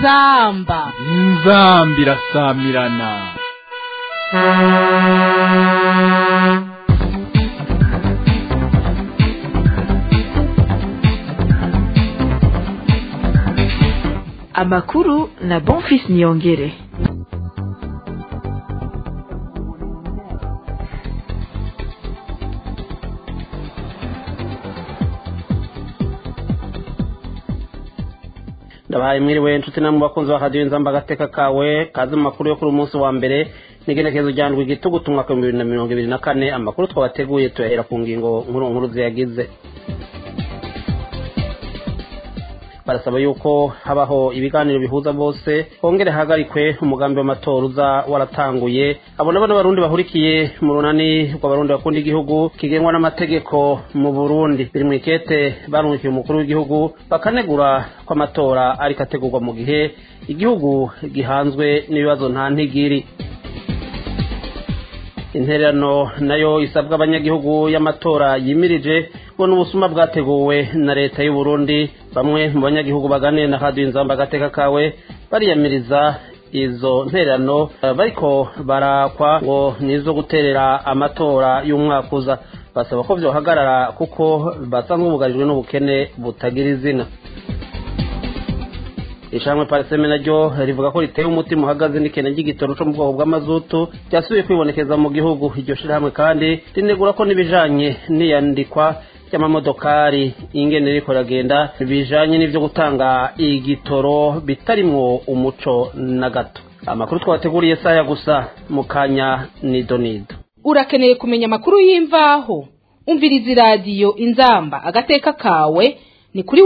inzamba irasamirana. Amakuru na Bonfils Niyongere. Ndabaye mwiriwe nshuti namwe bakunzi wa Radio Inzamba agateka kawe kazi mu makuru yo kuri umunsi wa mbere nigenekezo ryandwi gitugu tumwaka 2024 amakuru twabateguye tuyahera ku ngingo nkuru ziyagize. Barasaba yuko habaho ibiganiro bihuza bose hongere hagarikwe umugambi w'amatora uza waratanguye abona bano barundi bahurikiye mu runani rw'abarundi bakunda igihugu kigengwa n'amategeko mu Burundi biri mu ikete barungikiye umukuru w'igihugu bakanegura ko amatora ari kategurwa mu gihe igihugu gihanzwe n'ibibazo nta ntigiri. Intererano nayo isabwa abanyagihugu y'amatora yimirije ngo n'ubusuma bwateguwe na leta y'u Burundi. Bamwe mu banyagihugu baganire na Radio Inzamba agateka kawe bariyamiriza izo ntererano bariko barakwa ngo nizo guterera amatora y'umwaka uza. Basaba ko vyohagarara kuko basanzwe bugarijwe n'ubukene butagira izina. Ishamwe Parseme naryo rivuga ko riteye umutima uhagaze n'ikene ry'igitoro cyo mu bwoko bw'amazutu cyasubiye kwibonekeza mu gihugu. Iryo shirahamwe kandi rinegura ko nibijanye n'iyandikwa y'amamodokari ingene riko ragenda bijanye n'ivyo gutanga igitoro bitarimwo umuco na gato. Amakuru twabateguriye saya gusa mukanya ni Donido. Urakeneye kumenya amakuru y'imvaho umviriza Radio Inzamba agateka kawe ni kuri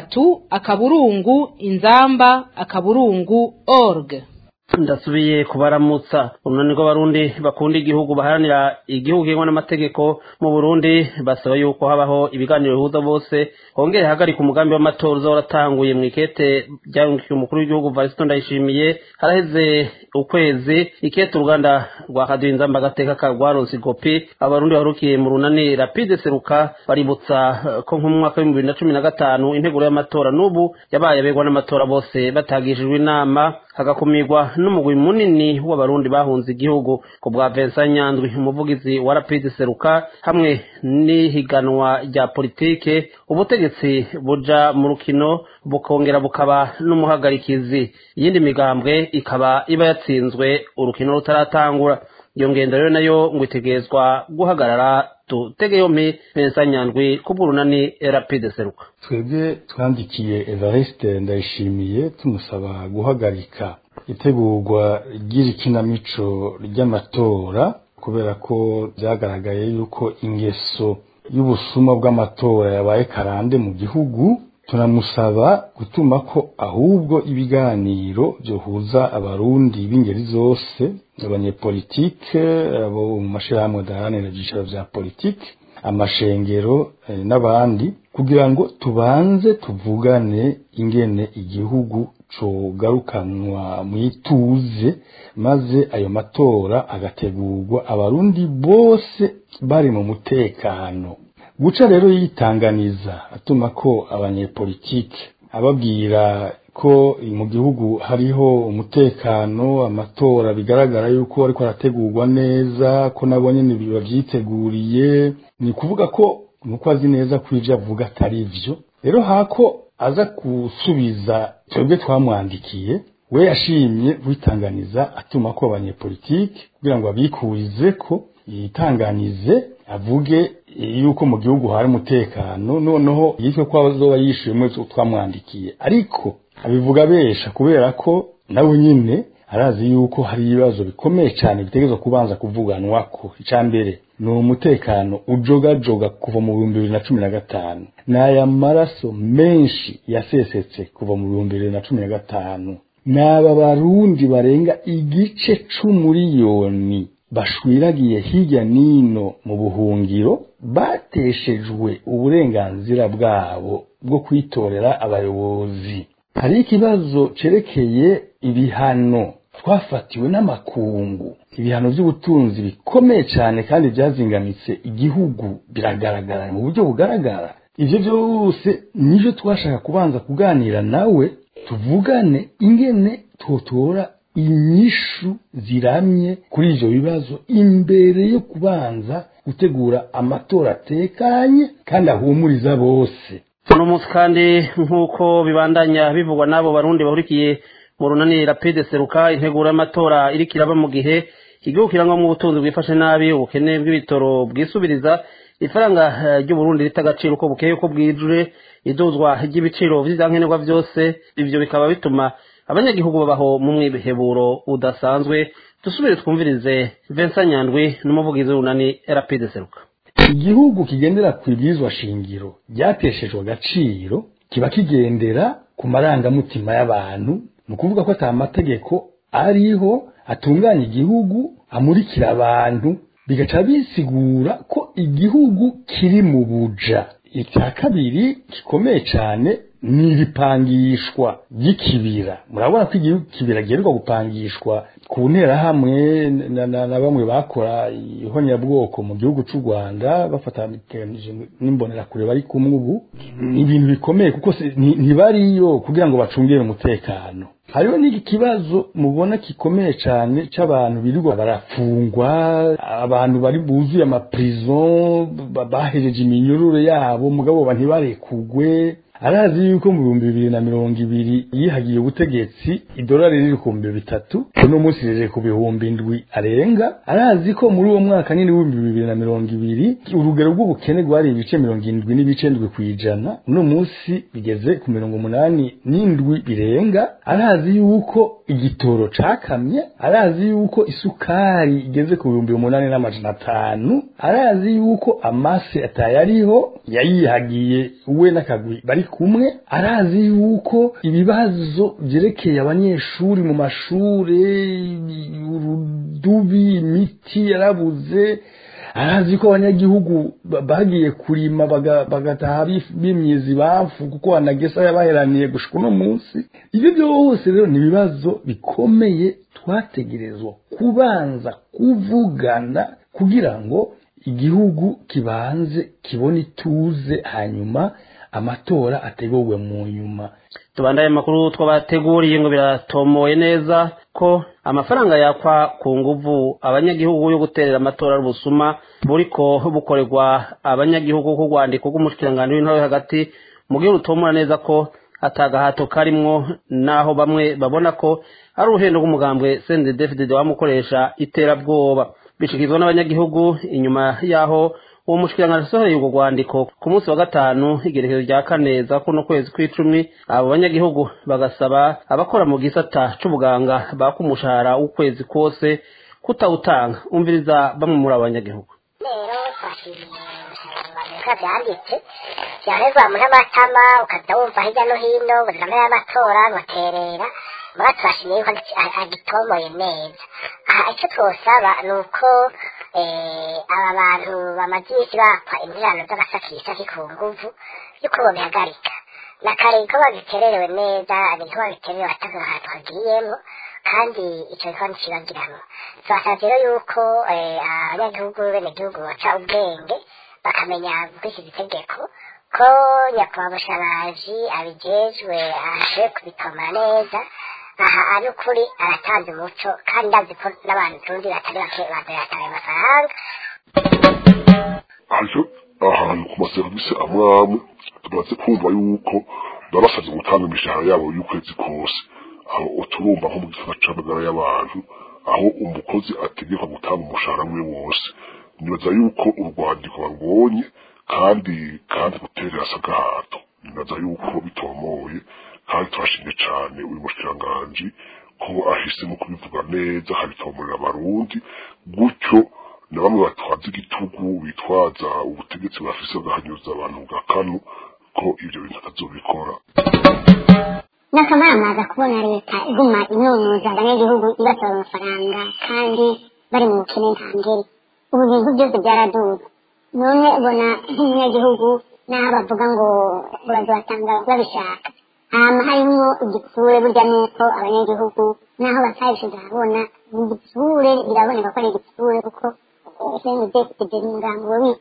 wezi3:inzamba.org. Ndasubiye kubaramutsa. Urunani rw'abarundi bakunda igihugu baharanira igihugu kigengwa n'amategeko mu Burundi basaba yuko habaho ibiganiro bihuza bose hongere hagarika umugambi w'amatora uza waratanguye mu ikete ryarungikiye umukuru w'igihugu Variston Ndayishimiye haraheze ukwezi. Ikete uruganda rwa Radio Inzamba agateka ka rwaronse kopi abarundi barukiye mu runani Rapide Seruka baributsa ko nko mu mwaka wa 2015 integuro y'amatora n'ubu yabaye abegwa n'amatora bose batagishijwe inama hagakumirwa n'umugwi munini w'abarundi bahunze igihugu ku bwa Vincent Nyandwi umuvugizi wa Rapide Seruka. Hamwe n'ihiganwa rya politike ubutegetsi buja mu rukino bukongera bukaba n'umuhagarikizi iyindi migambwe ikaba iba yatsinzwe urukino rutaratangura. Iyo ngendo rero nayo ngo itegezwa guhagarara. Tutege yompi Vincent Nyandwi kubw'urunani Rapide Seruka. Twebwe twandikiye Evariste Ndayishimiye tumusaba guhagarika itegurwa ry'ikinamico ry'amatora kubera ko byagaragaye yuko ingeso y'ubusuma bw'amatora yabaye karande mu gihugu. Tunamusaba gutuma ko ahubwo ibiganiro byohuza abarundi b'ingeri zose, abanyepolitike, abo mu mashirahamwe adaharanira ibyiciro vya politike, amashengero n'abandi, kugira ngo tubanze tuvugane ingene igihugu cogarukanwa mwituze maze ayo matora agategurwa abarundi bose bari mu mutekano. Guca rero yitanganiza atuma ko abanyepolitike ababwira ko mu gihugu hariho umutekano, amatora bigaragara yuko ariko arategurwa neza, ko nabo nyene bavyiteguriye, ni kuvuga ko nuko azi neza kwija avuga atari ivyo. Rero hako aza kusubiza twebwe twamwandikiye, we yashimye witanganiza atuma ko abanyepolitike kugira ngo abikurize ko yitanganize avuge yuko mu gihugu hari umutekano, noneho yitwe ko azoba yishimwe twamwandikiye. Ariko abivuga besha kubera ko nawe nyine arazi yuko hari ibibazo bikomeye cyane bitegezwa kubanza kuvuganwako. Icambere ni umutekano ujogajoga kuva mu 2015, n'aya maraso menshi yasesetse kuva mu 2015, n'aba barundi barenga igice c'umuriyoni bashwiragiye hirya nino mu buhungiro bateshejwe uburenganzira bwabo bwo kwitorera abayobozi. Hari ikibazo cerekeye ibihano twafatiwe n'amakungu, ibihano by'ubutunzi bikomeye cyane kandi byazingamitse igihugu biragaragara mu buryo bugaragara. Ivyo byose nivyo twashaka kubanza kuganira nawe tuvugane ingene totora inyishu ziramye kuri ivyo bibazo imbere yo kubanza gutegura amatora atekanye kandi ahumuriza bose. uno munsi kandi nk'uko bibandanya bivugwa n'abo barundi bahurikiye mu runani Rapide Seruka, integuro y'amatora iriko iraba mu gihe igihugu kirangwa mu butunzi bwifashe nabi, ubukene bw'ibitoro bwisubiriza, ifaranga ry'Uburundi rita agaciro uko bukeye uko bwijure, iduzwa ry'ibiciro vy'ivyankenerwa vyose. Ivyo bikaba bituma abanyagihugu babaho mu mwiheburo udasanzwe. Dusubire twumvirize Vincent Nyandwi n'umuvugizi w'urunani Rapide Seruka. Igihugu kigendera ku ibwirizwa shingiro ryateshejwe agaciro kiba kigendera ku marangamutima y'abantu, mu kuvuga ko ata mategeko ariho atunganya igihugu amurikira abantu, bigaca bisigura ko igihugu kiri mu buja. Icya kabiri gikomeye cyane ni ibipangishwa ry'ikibira. Murabona ko igihugu kibira giheruka gupangishwa ku ntera hamwe na bamwe bakora ihonyabwoko mu gihugu cy'u Rwanda bafatanije n'imbonerakure bari kumwe ubu. Ni ibintu bikomeye kuko ntibariyo kugira ngo bacungire umutekano. Hariho n'iki kibazo mubona kikomeye cyane cy'abantu birirwa barafungwa, abantu bari buzuye amaprison bahereje iminyururu yabo mugabo ntibarekugwe. Arazi yuko mu 2020 yihagiye ubutegetsi idolari riri ku 300, uno munsi rije ku 7,000 arenga. Arazi ko muri uwo mwaka nyine wa 2020 urugero rw'ubukene rwari ibice 77 kwijana, uno munsi bigeze ku 87 birenga. Arazi yuko igitoro cakamye, arazi yuko isukari igeze ku 8,500, arazi yuko amase atayariho yayihagiye we n'akagwi bari kumwe. Arazi yuko ibibazo byerekeye abanyeshuri mu mashure, urudubi, imiti yarabuze. Arazi ko abanyagihugu bagiye kurima bagataha bimyizi bafu kuko anagesa yabaheraniye gushika uno munsi. Ibyo byose rero ni bibazo bikomeye twategerezwa kubanza kuvugana kugira ngo igihugu kibanze kibone ituze, hanyuma amatora ategurwe mu nyuma. Tubandaye makuru twabateguriye ngo biratomoye neza ko amafaranga yakwa ku nguvu abanyagihugu yo guterera amatora y'ubusuma buriko bukorerwa abanyagihugu ku rwandiko rw'umushikiranganje w'intore hagati mu gihe rutomora neza ko atagahato karimwo, naho bamwe babona ko ari uruhendo rw'umugambwe CNDD-FDD wamukoresha iterabwoba. Bishikizwa n'abanyagihugu inyuma yaho uwo mushikiranganje asohoye urwo rwandiko ku munsi wa gatanu igerekezo rya kane za kuno kwezi kw'icumi. Abo banyagihugu bagasaba abakora mu gisata c'ubuganga bakumushahara w'ukwezi kose kutawutanga. Umviriza bamwe muri abo banyagihugu. Byanditse byarezwa muri amatama ukajya wumva hirya no hino ubuzima y'amatora baterera muri turashimiye ko agitomoye neza. Icyo twosaba ni uko aba bantu bamaze iminsi bapfa inzirano z'agasakisha ku nguvu yuko bobihagarika na kare ko bagitererewe neza, ariko bagitererewe ataka ahantu hagiyemo kandi icyo gikorwa kibagiramo. Twasabye rero yuko abanyagihugu benegihugu baca ubwenge bakamenya gukurikiza itegeko, ko nyakubahwa Mushabaji abijejwe ashoboye kubitomora neza. Aha ari ukuri aratanze umuco kandi ndazi ko n'abantu tundi batari bake badayataye amafaranga. Ahantu ku maserivisi amwe tumaze kumva yuko babasabye gutanga imishahara yabo y'ukwezi kose. Aho uturumva nko mu gisata c'amagara y'abantu, aho umukozi ategekwa gutanga umushahara we wose. Nibaza yuko urwandiko barubonye kandi guterera asagahato. Nibaza yuko bitomoye kandi turashimye cyane uyu mushikiranganje ko ahisemo kubivuga neza habitomorera abarundi, gutyo na bamwe batwaza igitugu bitwaza ubutegetsi bafise bwahanyuza abantu bwa kano ko ibyo bintu atazobikora. Nakamamaza kubona leta iguma inonoza abanyagihugu ibatora amafaranga kandi bari mu bukene ntangere. Ubu bintu byose byaraduze. None ubona nk'umunyagihugu n'aho bavuga ngo bazatanga babishaka, harimo igitsure burya nuko abanyagihugu n'aho batayishize ahabona igitsure biraboneka ko ari igitsure kuko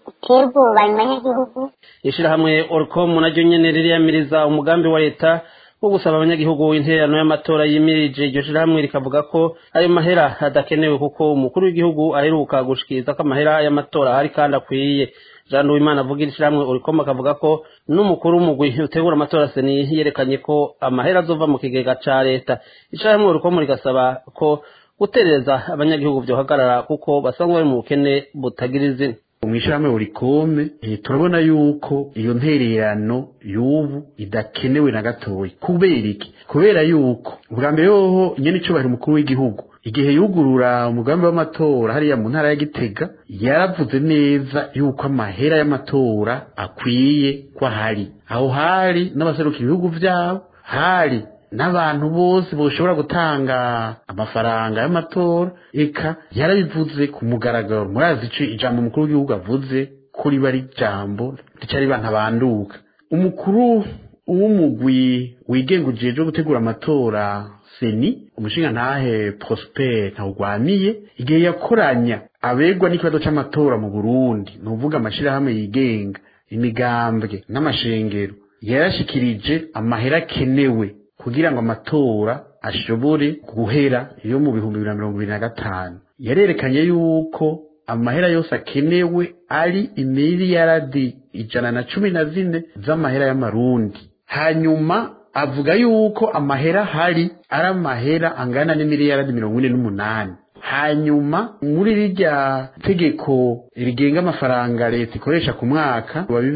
ishirahamwe Orcom naryo nyene ririyamiriza umugambi wa leta wo gusaba abanyagihugu intererano y'amatora yimirije. Iryo shirahamwe rikavuga ko ayo mahera adakenewe kuko umukuru w'igihugu aheruka gushikiriza ko amahera y'amatora ahari kandi akwiye. Jean Uwimana avugira ishirahamwe Oricom akavuga ko n'umukuru w'umugwi utegura amatora seni yerekanye ko amahera azova mu kigega ca leta. Ishirahamwe Oricom rigasaba ko gutereza abanyagihugu vyohagarara kuko basanzwe bari mu bukene butagira izina. Mwishirahamwe Oricom turabona yuko iyo ntererano y'ubu idakenewe na gatoyi. Kubera iki? Kubera yuko ubwa mbere yoho nyene icubahiro umukuru w'igihugu igihe yugurura umugambi w'amatora hariya mu ntara ya Gitega yaravuze neza yuko amahera y'amatora akwiye ko hari aho hari n'abaseruka ibihugu vyabo, hari n'abantu bose boshobora gutanga amafaranga y'amatora. Eka yarabivuze ku mugaragaro. Murazi ico ijambo umukuru w'igihugu avuze kuri bari jambo ricari bantabanduka. Umukuru w'umugwi wigenga ujejwe gutegura amatora seni umushinga ntahe Prosper Ntawugwamiye igihe yakoranya abegwa n'ikibazo c'amatora mu Burundi, nuvuga amashirahamwe yigenga, imigambwe n'amashengero, yarashikirije amahera kenewe kugira ngo amatora ashobore guhera iyo mu 2025. Yarerekanye yuko amahera yose akenewe ari imiliyaradi 114 z'amahera y'amarundi. Hanyuma avuga yuko amahera hari ari amahera angana n'imiliyaradi 48. Hanyuma muri rirya tegeko rigenga amafaranga leta ikoresha ku mwaka wa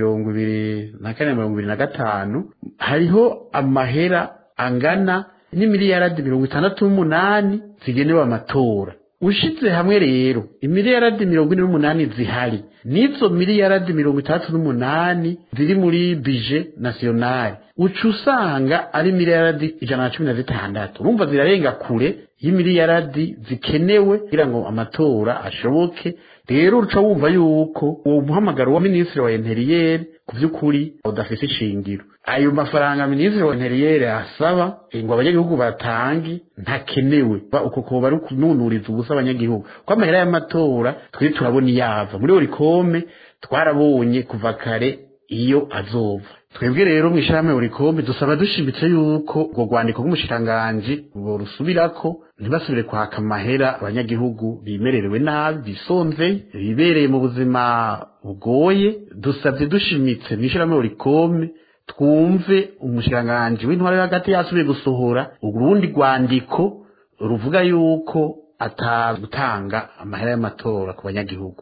2024-2025 hariho amahera angana n'imiliyaradi 68 zigenewe amatora. Ushize hamwe rero imiliyaradi 48 zihari nizo miliyaradi 68 ziri muri budget national, uca usanga ari miliyaradi 116. Urumva zirarenga kure y'imiliyaradi zikenewe kugira ngo amatora ashoboke. Rero uca wumva yuko uwo muhamagaro wa ministre wa Interieur ku by'ukuri udafise ishingiro. Ayo mafaranga ministre wa Interieur asaba ngo abanyagihugu batangi ntakenewe, uko ko bari kununuriza ubusa abanyagihugu ko amahera y'amatora twe turabona yava. Muri Oricom twarabonye kuva kare iyo azova. Twebwe rero mwishame Oricom dusaba dushimitse yuko ngo rwandiko rw'umushikanganje ngo rusubirako ntibasubire kwaka amahera abanyagihugu bimererewe nabi, bisonze, bibereye mu buzima bugoye. Dusabye dushimitse mwishame Oricom twumve umushikanganje w'intwaro hagati yasubiye gusohora urundi rwandiko ruvuga yuko atagutanga amahera y'amatora ku banyagihugu.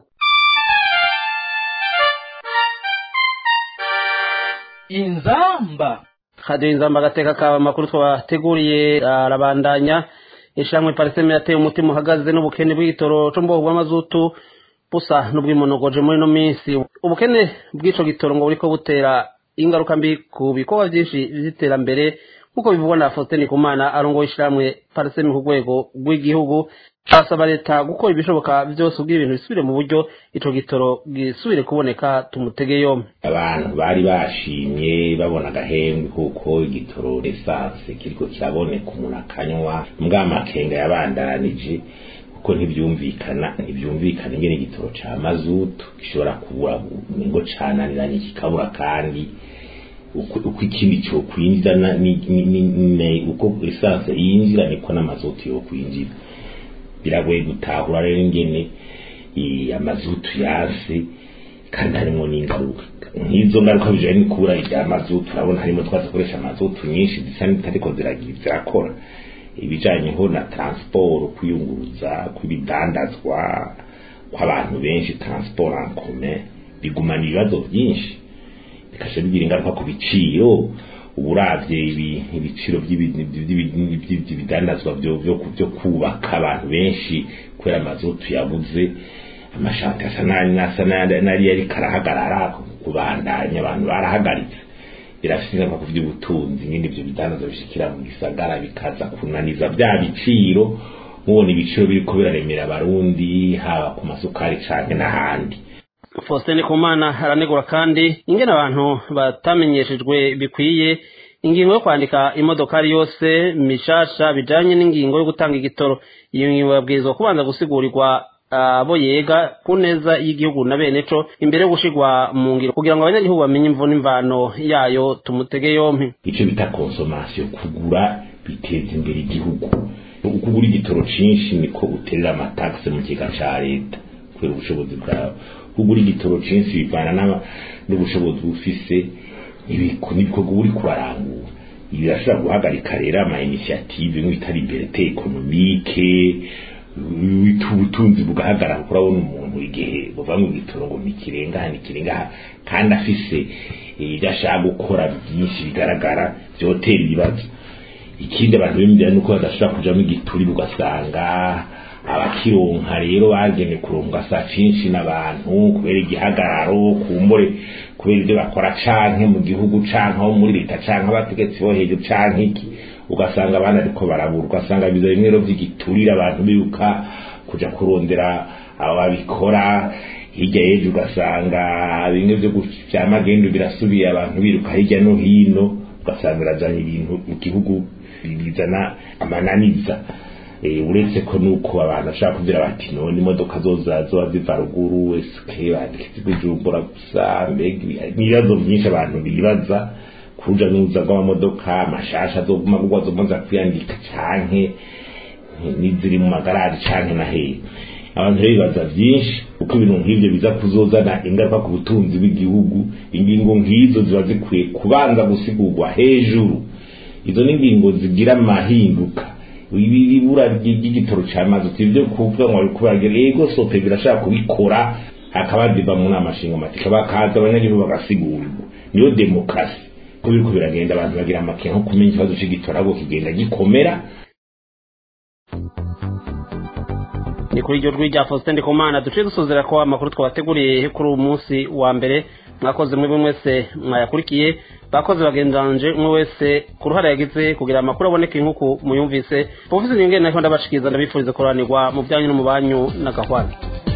Inzamba Radio Inzamba gateka kaba makuru twateguriye arabandanya. Ishamwe Pariseme yateye umutima uhagaze n'ubukene bw'igitoro cyo mboho bw'amazutu busa n'ubwimonogoje muri no minsi. Ubukene bw'ico gitoro ngo buriko butera ingaruka mbi ku bikorwa byinshi by'iterambere kuko bivugwa na Faustin Ndikumana arongoye ishamwe Pariseme ku rwego rw'igihugu. Asaba leta gukora ibishoboka byose ubwo ibintu bisubire mu buryo ico gitoro gisubire kuboneka tumutege yomwe. Abantu bari bashimye babona agahembwe kuko igitoro essence kiriko kiraboneka umuntu akanywa, mbwa makenga yabandaranije kuko ntibyumvikana ingene igitoro ca mazutu gishobora kubura ngo cananiranye kikabura, kandi uko ikindi cyo kwinjira uko essence yinjira niko n'amazutu yo kwinjira. Biragoye gutahura rero ingene amazutu yase kandi harimo n'ingaruka nk'izo ngaruka bijanye n'ikura rya mazutu. Urabona harimo twazakoresha amazutu nyinshi zisa n'itariko zirakora ibijanye ho na transport, kwiyunguruza, kw'ibidandazwa kw'abantu benshi, transport en commun, bigumana ibibazo byinshi bikasha bigira ingaruka ku biciro. Uburavye ibiciro by'ibidandazwa byo kubaka abantu benshi kwera amazutu yabuze, amashati nari yari karahagarara kubandanya, abantu barahagaritse. Birafise ingaruka ku by'ubutunzi nyine ibyo bidandazwa bishikira mu gisagara bikaza kunaniza bya biciro. Mubona ibiciro biriko biraremera abarundi haba ku masukari canke n'ahandi. Faustin Ndikumana aranegura kandi ingene abantu batamenyeshejwe bikwiye ingingo yo kwandika imodokari yose mishasha bijanye n'ingingo yo gutanga igitoro. Iyo ngingo yabwirizwa kubanza gusigurirwa abo yega ku neza y'igihugu na bene co imbere yo gushirwa mu ngiro kugira ngo abanyagihugu bamenye imvo n'imvano yayo tumutege yompi. Ico bita consommation, kugura biteza imbere igihugu. Ukugura igitoro cinshi niko uterera amataxe mu kiga ca leta kubera ubushobozi bwawe. Kugura igitoro cinshi bivana n'ubushobozi ufise ibikorwa uri kurarangura. Ibi birashobora guhagarika rero ama initiative nk'itari liberté économique, ubutunzi bugahagarara kurabona umuntu igihe buva mu gitoro ngo nikirenga kandi afise idashaka gukora byinshi bigaragara byotera ibibazo. Ikindi abantu bimvira nuko badashobora kuja mu gituri bugasanga abakironka rero bagene kuronga saa cinshi n'abantu kubera igihagararo kumbure kubera ibyo bakora canke mu gihugu canke aho muri leta canke abategetsi bo hejuru canke iki, ugasanga abana ariko barabura, ugasanga biza bimwe rero vy'igiturira abantu biruka kuja kurondera abo babikora. Hirya y'ejo ugasanga bimwe vyo vyamagendo birasubiye abantu biruka hirya no hino, ugasanga birazanye ibintu mu gihugu bizana amananiza. Uretse ko nuko abantu bashaka kugira bati none imodoka zoza ziva ruguru eske badikizigujumbura gusa, mbega ibibazo byinshi abantu bibaza kuja n'uza rw'amamodoka amashasha azoguma kugwa zomaza kwiyandika canke n'iziri mu magaraje canke na hehe. Abantu bibaza byinshi uko ibintu nk'ivyo biza kuzozana ingaruka ku butunzi bw'igihugu. Ingingo nk'izo ziba zikwiye kubanza gusigurwa hejuru. Izo n'ingingo zigira amahinduka. Ibibura ry'igitoro cy'amazi tibyo kuvuga ngo kubagera ego sope birashaka kubikora hakaba diva mu namashinga matika bakaza abanyagihugu bagasigurirwa. Niyo demokrasi ko biriko biragenda abantu bagira amakenga nko kumenya ikibazo cy'igitora abo kigenda gikomera. Ni kuri iryo rwi rya Faustin Ndikumana duciye dusozera ko amakuru twabateguriye kuri uyu munsi wa mbere. Mwakoze mwebwe mwese mwayakurikiye, bakoze bagenzanje umwe wese ku ruhare yagize kugira amakuru aboneke nk'uko muyumvise. Professor Nyongere nako ndabashikiza ndabifuriza kuranirwa mu byanyu no mu banyu na gahwana.